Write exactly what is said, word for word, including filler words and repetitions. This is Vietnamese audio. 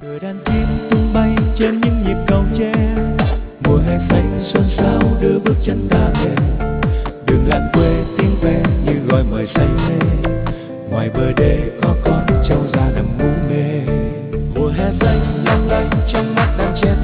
Cửa đàn chim tung bay trên những nhịp cầu tre, mùa hè xanh xuân sao đưa bước chân ta về. Đường làng quê tiếng ve như gọi mời say mê, ngoài bờ đê có con trâu ra nằm ngủ mê. Mùa hè xanh long lanh trong mắt đàn trẻ